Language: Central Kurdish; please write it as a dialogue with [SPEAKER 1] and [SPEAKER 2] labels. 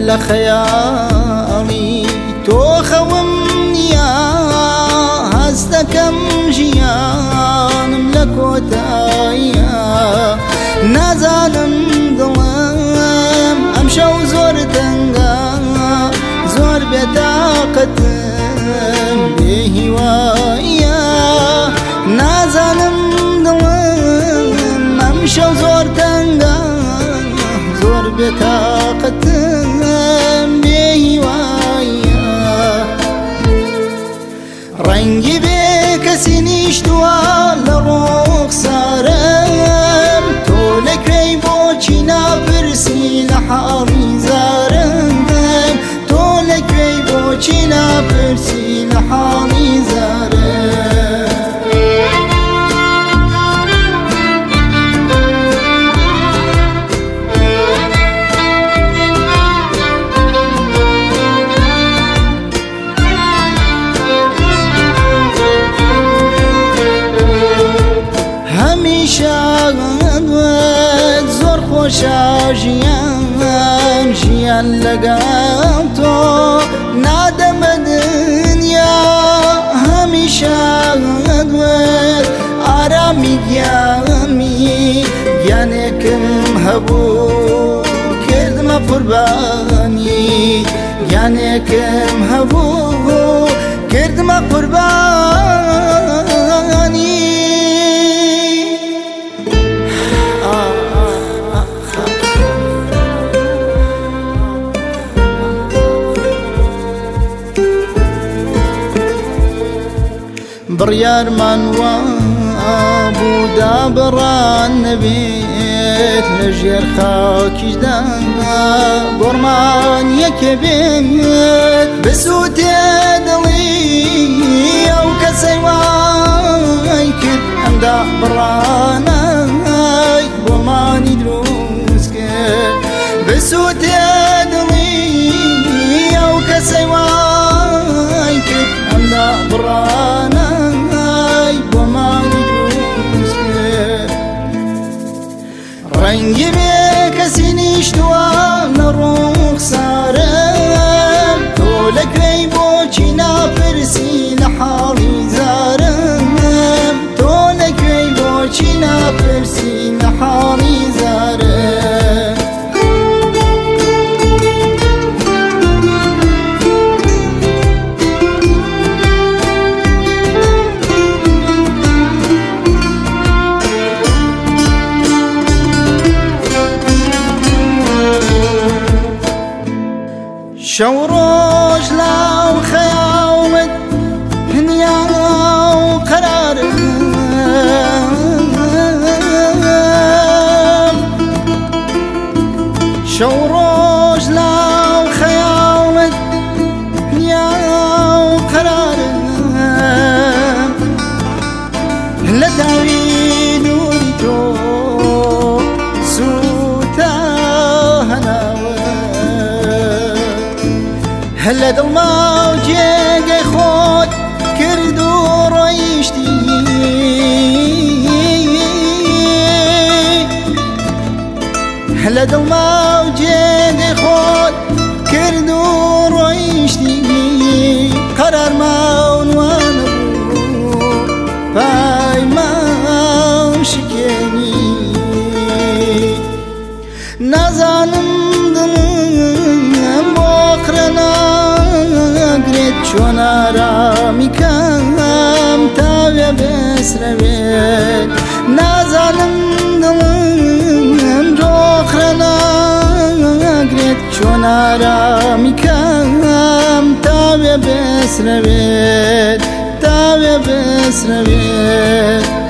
[SPEAKER 1] لخيالي توخومنيا هستكم جيانم لكوتايا نازانم دڵم ئەم شەو زۆر تەنگە زۆر بێتاقەتم بێهیوایە نازانم دڵم ئەم شەو زۆر تەنگە زۆر بێتاقەتم بێهیوایە ڕەنگی بێ کەسی نیشتووە لە ڕوخسارم تۆ لەکوێی بۆچی ناپرسی لە حاڵی زارم تۆ لەکوێی بۆچی ناپرسی لە حاڵی زارم زۆر خۆشە ژیان لەگەڵ تۆ نادەمە دنیا هەمیشە دوێت ئارامی گیانی گیانێکم هەبوو کردمە قوربانی گیانێکم هەبوو کردمە قوربانی بڕیارمان وا بوو دابڕان نەبێت لە ژێر خاکیشدا بۆڕمان یەکێ بێت بسووتێ دڵی ئەو کەسەی وای کرد ئەمدا بڕانای بۆمانی دروست کرد بسووتێ دڵی ئەو کەسەی وای کرد ئەمدا بڕانای ڕەنگی بێ کەسی نیشتووە لە ڕوخسارم تۆ لەکوێی بۆچی ناپرسی لە حاڵی زارم تۆ لەکوێی بۆچی ناپرسی لە حاڵی زارم شەو ڕۆژ لاو خەیاڵت هەنیا و قەرارم شەو ڕۆژ لاو خەیاڵت هەنیا و قەرارم لە داوی نووری تۆ سووتە لە دڵما و جێگەی خۆت کرد و ڕۆیشتی لە دڵما و جێگەی خۆت کرد و ڕۆیشتی قەرارمان وا نەبوو پایمان شکێنی نازانم دڵم بۆ قرەناگرێت چۆن ئارامی کەم تاوێ بێسرەوێت نازانم دڵم بۆ قرەناگرێت چۆن ئارامی کەم تاوێ بێسرەوێت تاوێ بێسرەوێت